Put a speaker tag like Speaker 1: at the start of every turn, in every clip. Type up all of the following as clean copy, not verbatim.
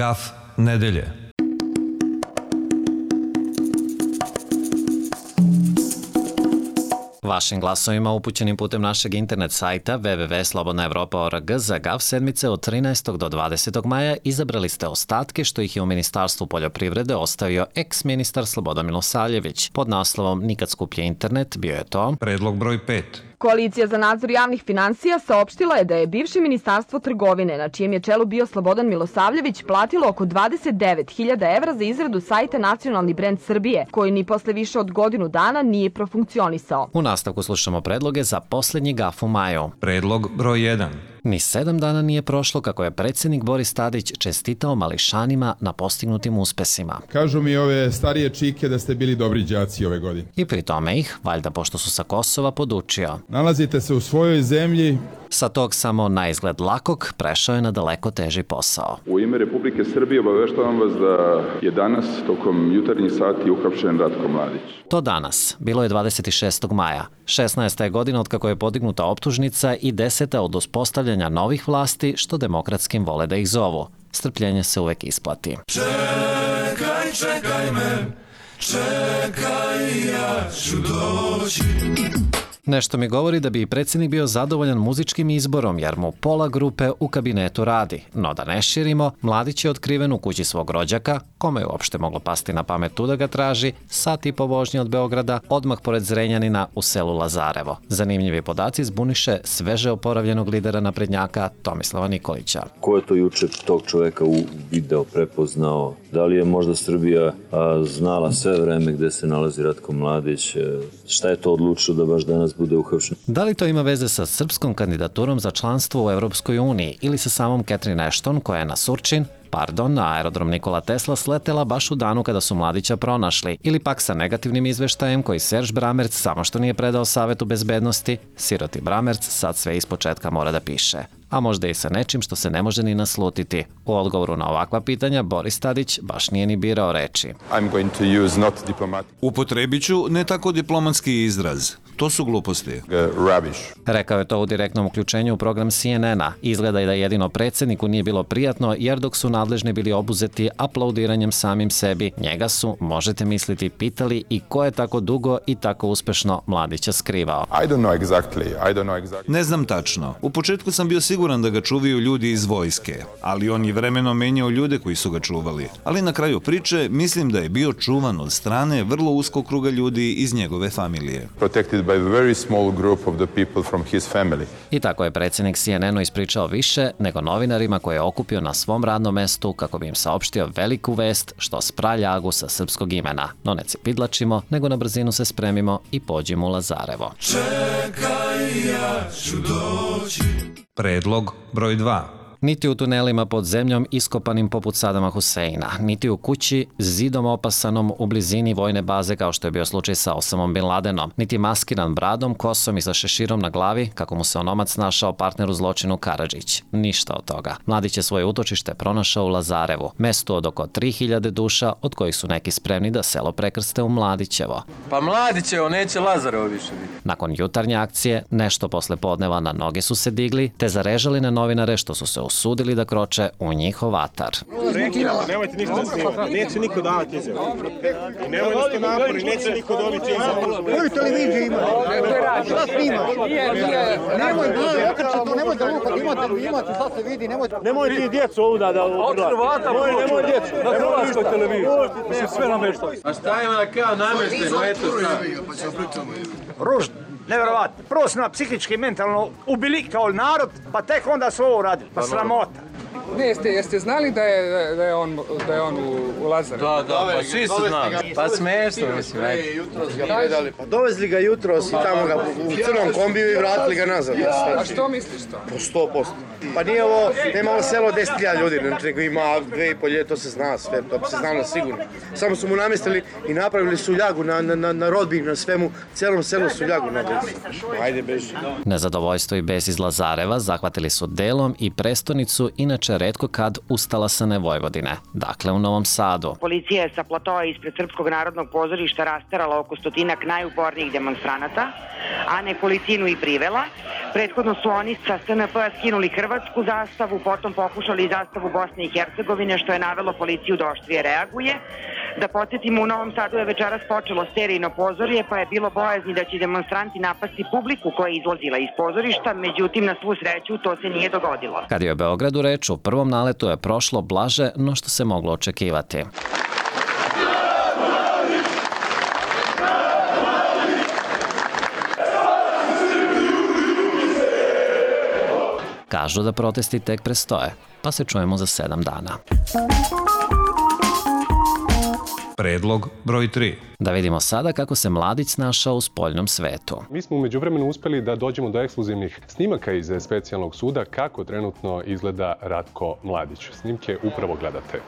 Speaker 1: Graf nedelje.
Speaker 2: Vašim glasovima upućenim putem našeg internet sajta www.slobodnaevropa.org za GAF sedmice od 13. do 20. maja izabrali ste ostatke što ih je u Ministarstvu poljoprivrede ostavio eks-ministar Slobodan Milosavljević. Pod naslovom Nikad skuplji internet bio je to
Speaker 1: Predlog broj 5.
Speaker 3: Koalicija za nadzor javnih finansija saopštila je da je bivše Ministarstvo trgovine, na čijem je čelu bio Slobodan Milosavljević, platilo oko 29.000 evra za izradu sajta Nacionalni brend Srbije, koji ni posle više od godinu dana nije profunkcionisao.
Speaker 2: U nastavku slušamo predloge za poslednji GAF u maju.
Speaker 1: Predlog broj 1.
Speaker 2: Ni 7 dana nije prošlo kako je predsjednik Boris Tadić čestitao mališanima na postignutim uspesima.
Speaker 4: Kažu mi ove starije čike da ste bili dobri đaci ove godine.
Speaker 2: I pri tome ih, valjda pošto su sa Kosova, podučio.
Speaker 4: Nalazite se u svojoj zemlji.
Speaker 2: Sa tog samo na izgled lakog prešao je na daleko teži posao.
Speaker 5: U ime Republike Srbije obaveštavam vas da je danas tokom jutarnjih sati uhapšen Ratko Mladić.
Speaker 2: To danas. Bilo je 26. maja. 16. je godina od kako je podignuta optužnica i 10. od uspostavljanja novih vlasti, što demokratskim vole da ih zovu. Strpljenje se uvek isplati.
Speaker 6: Čekaj me, čekaj, ja ću doći.
Speaker 2: Nešto mi govori da bi i predsjednik bio zadovoljan muzičkim izborom, jer mu pola grupe u kabinetu radi. No da ne širimo, Mladić je otkriven u kući svog rođaka, kome je uopšte moglo pasti na pamet tu da ga traži, sat i po vožnje od Beograda, odmah pored Zrenjanina u selu Lazarevo. Zanimljivi podaci zbuniše sveže oporavljenog lidera naprednjaka Tomislava Nikolića.
Speaker 7: Ko je to juče tog čoveka u video prepoznao? Da li je možda Srbija znala sve vreme gde se nalazi Ratko Mladić? Šta je to odlučilo da baš danas bude uhapšen?
Speaker 2: Da li to ima veze sa srpskom kandidaturom za članstvo u Evropskoj uniji ili sa samom Catherine Ashton koja je na Surčin, na aerodrom Nikola Tesla sletela baš u danu kada su Mladića pronašli, ili pak sa negativnim izveštajem koji Serž Bramerc samo što nije predao Savetu bezbednosti, siroti Bramerc sad sve ispočetka mora da piše. A možda i sa nečim što se ne može ni naslutiti. U odgovoru na ovakva pitanja Boris Tadić baš nije ni birao reči.
Speaker 8: Upotrebit ću ne tako diplomatski izraz. To su gluposti.
Speaker 2: Rekao je to u direktnom uključenju u program CNN-a. Izgleda i da jedino predsjedniku nije bilo prijatno, jer dok su nadležni bili obuzeti aplaudiranjem samim sebi, njega su, možete misliti, pitali i ko je tako dugo i tako uspešno Mladića skrivao.
Speaker 8: Ne znam tačno. U početku sam bio siguran da ga čuvaju ljudi iz vojske, ali on je vremenom menjao ljude koji su ga čuvali. Ali na kraju priče mislim da je bio čuvan od strane vrlo uskog kruga ljudi iz njegove familije.
Speaker 2: I tako je predsjednik CNN-u ispričao više nego novinarima koje je okupio na svom radnom mestu kako bi im saopštio veliku vest što spra ljagu sa srpskog imena. No ne cepidlačimo, nego na brzinu se spremimo i pođimo u Lazarevo.
Speaker 6: Čekaj, ja ću doći.
Speaker 1: Predlog broj 2.
Speaker 2: Niti u tunelima pod zemljom iskopanim poput Sadama Huseina, niti u kući zidom opasanom u blizini vojne baze kao što je bio slučaj sa Osamom Bin Ladenom, niti maskiran bradom, kosom i sa šeširom na glavi kako mu se onomac našao partner u zločinu Karadžić. Ništa od toga. Mladić je svoje utočište pronašao u Lazarevu, mestu od oko 3000 duša, od kojih su neki spremni da selo prekrste u Mladićevo.
Speaker 9: Pa Mladićevo, neće Lazarevo više biti.
Speaker 2: Nakon jutarnje akcije, nešto posle podneva na noge su se digli, te zarežali na novinare što su se usudili da kroče u njihov atar.
Speaker 10: Nemojte ništa da snimati, neće niko davati izjavu. Nemoj da ste napori, neće niko dobiti izjavu.
Speaker 11: Koju televiziju ima? Šta snima? Nemoj da lupati, imate, šta se vidi, nemojte.
Speaker 10: Nemoj ti djecu ovu da
Speaker 9: od Hrvata,
Speaker 10: nemoj djecu.
Speaker 9: Na hrvatskoj televiziji. Mislim, sve nameštali.
Speaker 10: A šta ima da kao namešteno, eto šta.
Speaker 11: Ružno. Nevjerovatno. Prvo su nas psihički i mentalno ubili kao narod, pa tek onda su ovo radili. Pa sramota.
Speaker 12: Ne, jeste znali da je on u Lazarevu?
Speaker 9: Da, pa svi su znali. Pa smiješno, mislim, ajde.
Speaker 11: Pa dovezli ga jutros i tamo ga u crnom kombiju i vratili ga nazad.
Speaker 12: A što misliš to?
Speaker 11: Po 100%. Pa nije ovo, nema ovo selo 10.000 ljudi, nego ima 2.500, to se zna sve, to se znalo sigurno. Samo su mu namestili i napravili su ljagu na rodbi, na svemu, celom selu su ljagu napravili. Ajde, beži.
Speaker 2: Nezadovoljstvo i bes iz Lazareva zahvatili su delom i prestonicu, inače retko kad ustalasane Vojvodine, dakle u Novom Sadu.
Speaker 13: Policija je sa platoa ispred Srpskog narodnog pozorišta rasterala oko 100 najupornijih demonstranata, a nekolicinu i privela. Prethodno su oni sa SNP skinuli hrvatsku zastavu, potom pokušali zastavu Bosne i Hercegovine, što je navelo policiju da oštrije reaguje. Da podsjetimo, u Novom Sadu je večeras počelo serijno pozorje, pa je bilo bojazni da će demonstranti napasti publiku koja je izlazila iz pozorišta, međutim, na svu sreću, to se nije dogodilo.
Speaker 2: Kad je o Beogradu reč, u prvom naletu je prošlo blaže no što se moglo očekivati. Kažu da protesti tek prestoje, pa se čujemo za 7 dana.
Speaker 1: Predlog broj 3.
Speaker 2: Da vidimo sada kako se Mladić snašao u spoljnom svetu.
Speaker 14: Mi smo umeđu vremenu uspeli da dođemo do ekskluzivnih snimaka iz specijalnog suda kako trenutno izgleda Ratko Mladić. Snimke upravo gledate.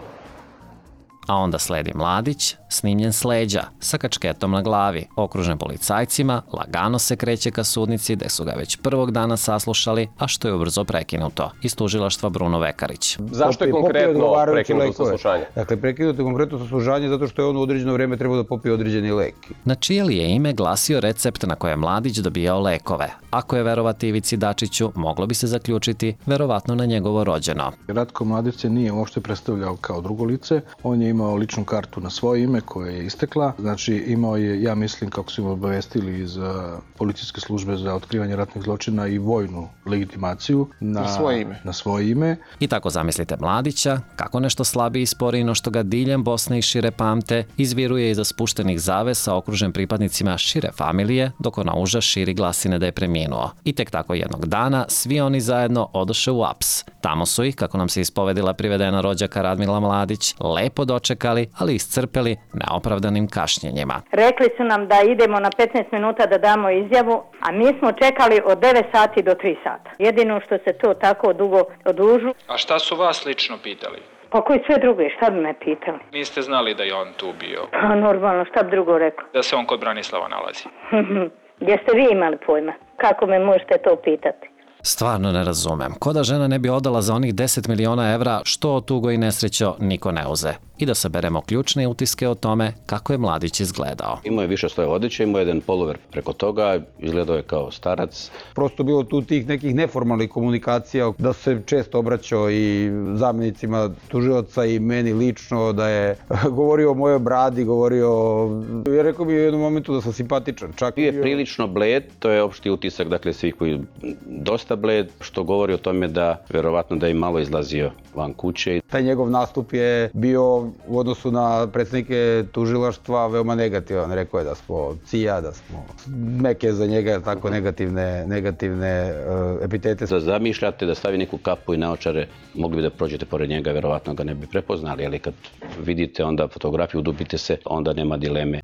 Speaker 2: A onda sledi Mladić, snimljen s leđa, sa kačketom na glavi, okružen policajcima, lagano se kreće ka sudnici gde su ga već prvog dana saslušali, a što je ubrzo prekinuto, iz tužilaštva Bruno Vekarić.
Speaker 14: Zašto je konkretno prekinuto saslušanje?
Speaker 15: Dakle, prekinuto je konkretno saslušanje zato što je on u određeno vreme trebao da popije određeni lek.
Speaker 2: Na čije li je ime glasio recept na koje je Mladić dobijao lekove? Ako je verovati Ivici Dačiću, moglo bi se zaključiti verovatno na njegovo rođeno.
Speaker 16: Ratko Mladić se nije uopšte predstavljao kao drugo lice, on je imao ličnu kartu na svoje ime koje je istekla, znači imao je, ja mislim, kako su im obavestili iz policijske službe za otkrivanje ratnih zločina i vojnu legitimaciju na svoje ime.
Speaker 2: I tako zamislite Mladića, kako nešto slabiji i sporiji no što ga diljem Bosne i šire pamte, izviruje iza spuštenih zavesa okružen pripadnicima šire familije, dok ona uža širi glasine da je preminuo. I tek tako jednog dana svi oni zajedno odoše u aps. Tamo su ih, kako nam se ispovedila privedena rođaka Radmila Mladić, lepo dočekali, ali iscrpeli neopravdanim kašnjenjima.
Speaker 17: Rekli su nam da idemo na 15 minuta da damo izjavu, a mi smo čekali od 9 sati do 3 sata. Jedino što se to tako dugo odužu.
Speaker 18: A šta su vas lično pitali?
Speaker 17: Pa koji sve drugo, šta bi me pitali?
Speaker 18: Niste znali da je on tu bio?
Speaker 17: Pa normalno, šta bi drugo rekao?
Speaker 18: Da se on kod Branislava nalazi.
Speaker 17: Jeste vi imali pojma? Kako me možete to pitati?
Speaker 2: Stvarno ne razumem. Ko da žena ne bi odala za onih 10 miliona evra, što od tugo i nesrećo niko ne uze. I da saberemo ključne utiske o tome kako je Mladić izgledao.
Speaker 19: Imao je više svoje odjeće, imao je jedan polover preko toga, izgledao je kao starac.
Speaker 15: Prosto bilo tu tih nekih neformalnih komunikacija, da se često obraćao i zamjenicima tužioca i meni lično, da je govorio o mojoj bradi, ja rekao bi u jednom momentu da sam simpatičan.
Speaker 19: Bio je prilično bled, to je opšti utisak, dakle svih koji dosta bled, što govori o tome da verovatno da je malo izlazio van kuće.
Speaker 15: Taj njegov nastup je bio u odnosu na predsjednike tužilaštva veoma negativan. Rekao je da smo CIA, da smo neke za njega tako negativne epitete.
Speaker 19: Da zamišljate da stavi neku kapu i naočare, mogli bi da prođete pored njega, verovatno ga ne bi prepoznali, ali kad vidite onda fotografiju, udubite se, onda nema dileme.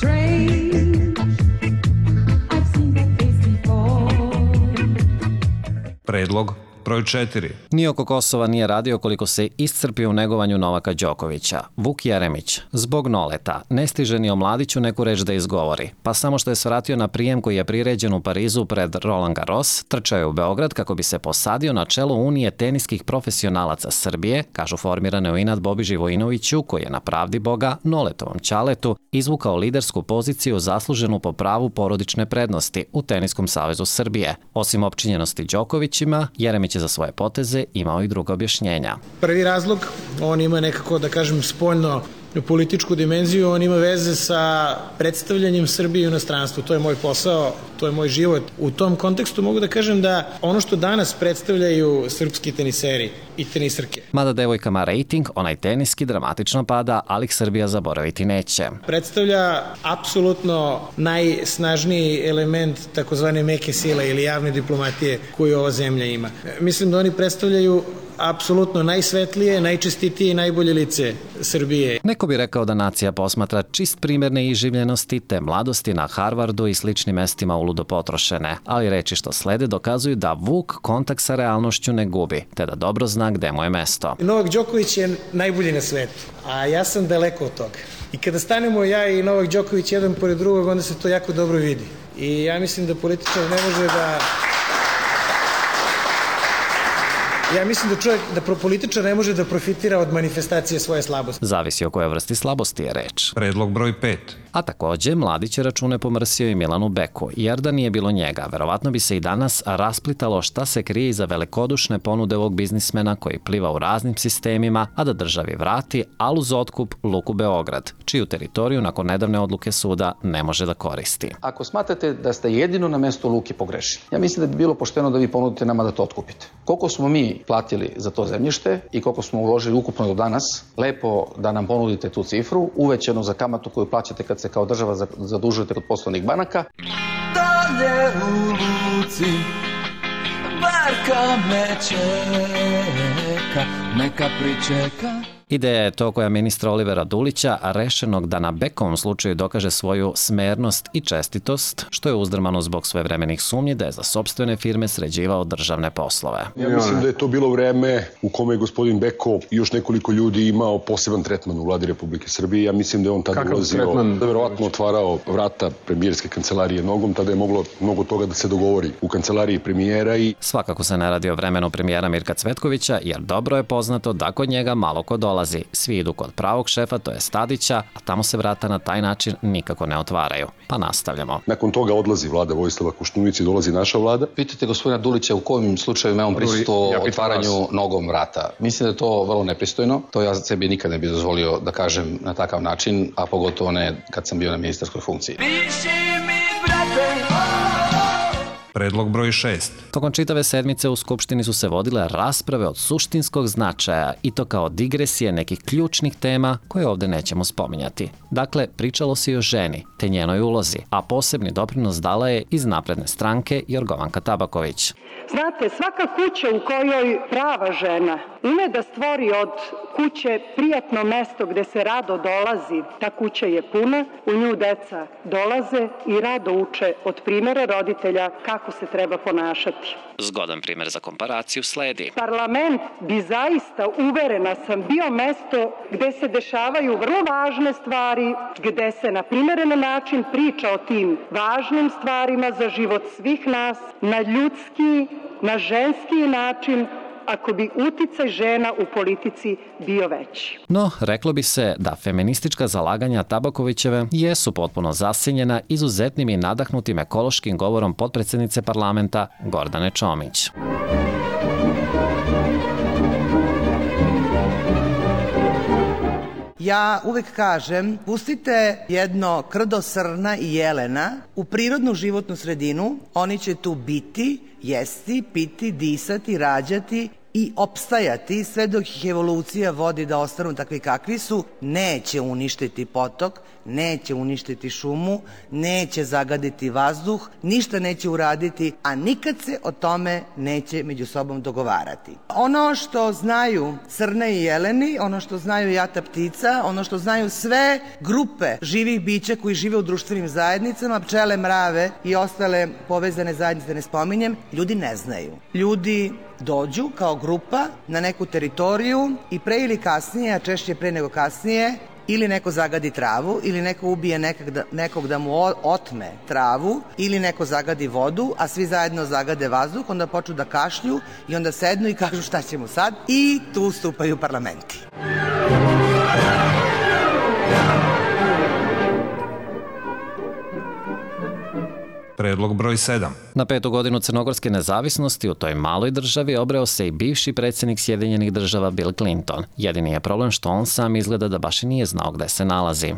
Speaker 1: Predlog broj 4.
Speaker 2: Ni oko Kosova nije radio koliko se iscrpio u negovanju Novaka Đokovića. Vuk Jeremić, zbog Noleta, ne stiže ni o Mladiću neku reč da izgovori, pa samo što je svratio na prijem koji je priređen u Parizu pred Roland Garros, trčao je u Beograd kako bi se posadio na čelo Unije teniskih profesionalaca Srbije, kažu formirane u inat Bobi Živojinoviću, koji je na pravdi Boga, Noletovom ćaletu, izvukao lidersku poziciju zasluženu po pravu porodične prednosti u Teniskom savezu Srbije. Osim opčinjenosti Đokovićima, Jeremić je za svoje poteze imao i druga objašnjenja.
Speaker 20: Prvi razlog, on ima nekako, da kažem, spoljno političku dimenziju, on ima veze sa predstavljanjem Srbije u inostranstvu. To je moj posao, to je moj život. U tom kontekstu mogu da kažem da ono što danas predstavljaju srpski teniseri i tenisarke.
Speaker 2: Mada devojkama rejting, onaj teniski dramatično pada, ali ih Srbija zaboraviti neće.
Speaker 20: Predstavlja apsolutno najsnažniji element takozvane meke sile ili javne diplomatije koju ova zemlja ima. Mislim da oni predstavljaju apsolutno najsvetlije, najčestitije i najbolje lice Srbije.
Speaker 2: Neko bi rekao da nacija posmatra čist primjer neiživljenosti te mladosti na Harvardu i sličnim mestima uludo potrošene, ali reči što slede dokazuju da Vuk kontakt sa realnošću ne gubi, te da dobro zna gde mu je mesto.
Speaker 20: Novak Đoković je najbolji na svetu, a ja sam daleko od toga. I kada stanemo ja i Novak Đoković jedan pored drugog, onda se to jako dobro vidi. I ja mislim da političar ne može da Ja mislim da političar ne može da profitira od manifestacije svoje slabosti.
Speaker 2: Zavisi o kojoj vrsti slabosti je reč.
Speaker 1: Predlog broj 5.
Speaker 2: A takođe, Mladić je račune pomrsio i Milanu Beku, jer da nije bilo njega, verovatno bi se i danas rasplitalo šta se krije iza velikodušne ponude ovog biznismena koji pliva u raznim sistemima, a da državi vrati, al uz otkup Luku Beograd, čiju teritoriju nakon nedavne odluke suda ne može da koristi.
Speaker 21: Ako smatrate da ste jedino na mesto Luke pogrešili, ja mislim da bi bilo pošteno da vi ponudite nama da to otkupite. Koliko smo mi platili za to zemljište i koliko smo uložili ukupno do danas, lepo da nam ponudite tu cifru, uvećenu za kamatu koju plaćate kad se kao država zadužujete kod poslovnih banaka.
Speaker 6: Dalje u luci, barka me čeka, neka pričeka.
Speaker 2: Ideja je to koja ministra Olivera Dulića, rešenog da na Bekovom slučaju dokaže svoju smernost i čestitost, što je uzdrmano zbog svojevremenih sumnji da je za sopstvene firme sređivao državne poslove.
Speaker 22: Ja mislim da je to bilo vreme u kome je gospodin Beko i još nekoliko ljudi imao poseban tretman u vladi Republike Srbije. Ja mislim da je on tada ulazio, da verovatno otvarao vrata premijerske kancelarije nogom, tada je moglo mnogo toga da se dogovori u kancelariji premijera.
Speaker 2: Svakako se ne radi o vremenu premijera Mirka Cvetkovića, jer dobro je poznato da kod njega malo ko dolazi. Svi idu kod pravog šefa, to je Tadića, a tamo se vrata na taj način nikako ne otvaraju. Pa nastavljamo.
Speaker 22: Nakon toga odlazi vlada Vojislava Koštunice i dolazi naša vlada.
Speaker 21: Pitajte gospodina Dulića u kojim slučaju on prisustvo otvaranju nogom vrata. Mislim da je to vrlo nepristojno. To ja sebi nikad ne bih dozvolio da kažem na takav način, a pogotovo ne kad sam bio na ministarskoj funkciji.
Speaker 1: Predlog broj 6.
Speaker 2: Tokom čitave sedmice u Skupštini su se vodile rasprave od suštinskog značaja i to kao digresije nekih ključnih tema koje ovde nećemo spominjati. Dakle, pričalo se i o ženi, te njenoj ulozi, a posebni doprinos dala je iz Napredne stranke Jorgovanka Tabaković.
Speaker 23: Znate, svaka kuća u kojoj prava žena ume da stvori od kuće prijatno mesto gde se rado dolazi, ta kuća je puna, u nju deca dolaze i rado uče od primera roditelja kako se treba ponašati.
Speaker 2: Zgodan primer za komparaciju sledi.
Speaker 23: Parlament bi zaista, uverena sam, bio mesto gde se dešavaju vrlo važne stvari, gde se na primeren način priča o tim važnim stvarima za život svih nas, na ljudski, na ženski način, ako bi uticaj žena u politici bio veći.
Speaker 2: No, reklo bi se da feministička zalaganja Tabakovićeve jesu potpuno zasenjena izuzetnim i nadahnutim ekološkim govorom potpredsednice parlamenta Gordane Čomić.
Speaker 24: Ja uvek kažem, pustite jedno krdo srna i jelena u prirodnu životnu sredinu, oni će tu biti, jesti, piti, disati, rađati i opstajati sve dok ih evolucija vodi da ostanu takvi kakvi su, neće uništiti potok, neće uništiti šumu, neće zagaditi vazduh, ništa neće uraditi, a nikad se o tome neće među sobom dogovarati. Ono što znaju srne i jeleni, ono što znaju jata ptica, ono što znaju sve grupe živih bića koji žive u društvenim zajednicama, pčele, mrave i ostale povezane zajednice ne spominjem, ljudi ne znaju. Ljudi dođu kao grupa na neku teritoriju i pre ili kasnije, a češće pre nego kasnije, ili neko zagadi travu, ili neko ubije nekog da mu otme travu, ili neko zagadi vodu, a svi zajedno zagade vazduh, onda počnu da kašlju i onda sednu i kažu šta ćemo sad i tu stupaju parlamenti.
Speaker 1: Predlog broj 7.
Speaker 2: Na 5. godinu crnogorske nezavisnosti u toj maloj državi obreo se i bivši predsjednik Sjedinjenih država Bill Clinton. Jedini je problem što on sam izgleda da baš i nije znao gde se nalazi.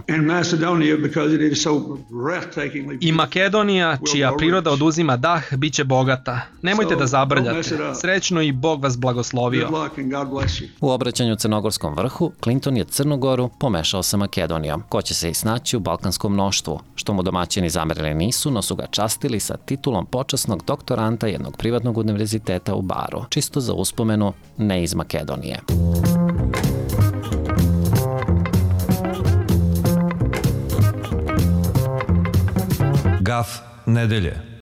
Speaker 25: I Makedonija, čija priroda oduzima dah, bit će bogata. Nemojte da zabrljate. Srećno i Bog vas blagoslovio.
Speaker 2: U obraćanju crnogorskom vrhu, Clinton je Crnu Goru pomešao sa Makedonijom. Ko će se i snaći u balkanskom mnoštvu, što mu domaćini zamerili nisu, no su ga častili sa titulom počasnog doktoranta jednog privatnog univerziteta u Baru, čisto za uspomenu, ne iz Makedonije.
Speaker 1: Gaf nedelje.